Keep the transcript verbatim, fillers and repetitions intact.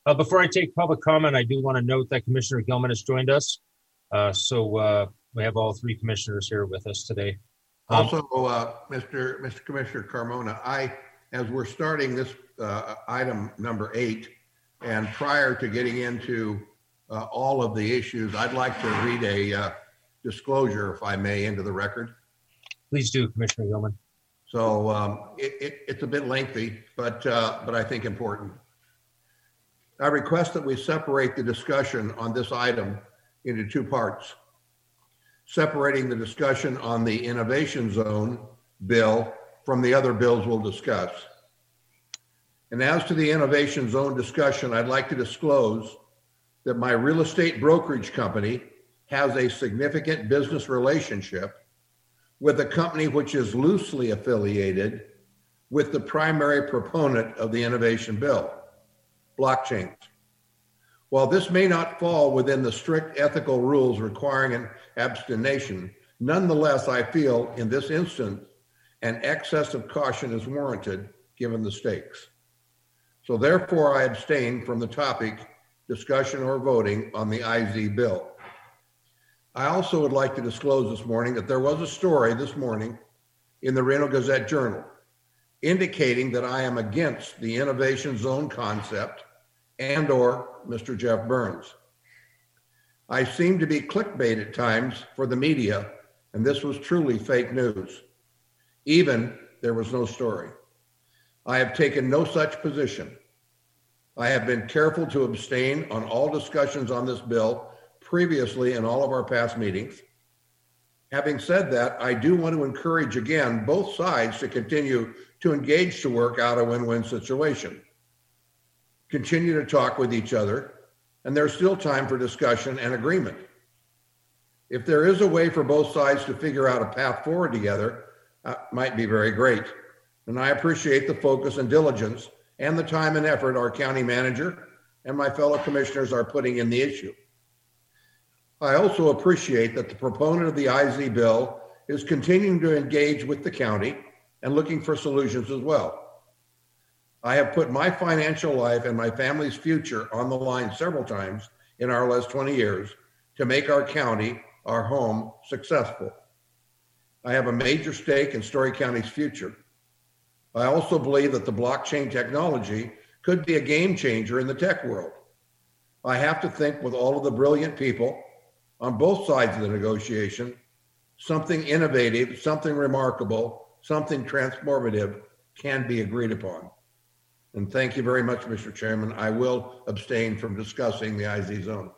Uh, before I take public comment, I do want to note that Commissioner Gilman has joined us. Uh, so uh, we have all three commissioners here with us today. Um, Also, uh, Mister Mister Commissioner Carmona, I, as we're starting this uh, item number eight, and prior to getting into uh, all of the issues, I'd like to read a uh, disclosure, if I may, into the record. Please do, Commissioner Gilman. So um, it, it, it's a bit lengthy, but uh, but I think important. I request that we separate the discussion on this item into two parts, separating the discussion on the Innovation Zone bill from the other bills we'll discuss. And as to the Innovation Zone discussion, I'd like to disclose that my real estate brokerage company has a significant business relationship with a company which is loosely affiliated with the primary proponent of the innovation bill, blockchains. While this may not fall within the strict ethical rules requiring an abstination, nonetheless, I feel in this instance, an excess of caution is warranted given the stakes. So therefore, I abstain from the topic, discussion or voting on the I Z bill. I also would like to disclose this morning that there was a story this morning in the Reno Gazette Journal indicating that I am against the Innovation Zone concept and or Mister Jeff Burns. I seem to be clickbait at times for the media, and this was truly fake news. Even there was no story. I have taken no such position. I have been careful to abstain on all discussions on this bill previously in all of our past meetings. Having said that, I do want to encourage again both sides to continue to engage to work out a win-win situation. Continue to talk with each other, and there's still time for discussion and agreement. If there is a way for both sides to figure out a path forward together, uh, might be very great. And I appreciate the focus and diligence and the time and effort our county manager and my fellow commissioners are putting in the issue. I also appreciate that the proponent of the I Z bill is continuing to engage with the county and looking for solutions as well. I have put my financial life and my family's future on the line several times in our last twenty years to make our county, our home, successful. I have a major stake in Story County's future. I also believe that the blockchain technology could be a game changer in the tech world. I have to think with all of the brilliant people on both sides of the negotiation, something innovative, something remarkable, something transformative can be agreed upon. And thank you very much, Mister Chairman. I will abstain from discussing the I Z zone.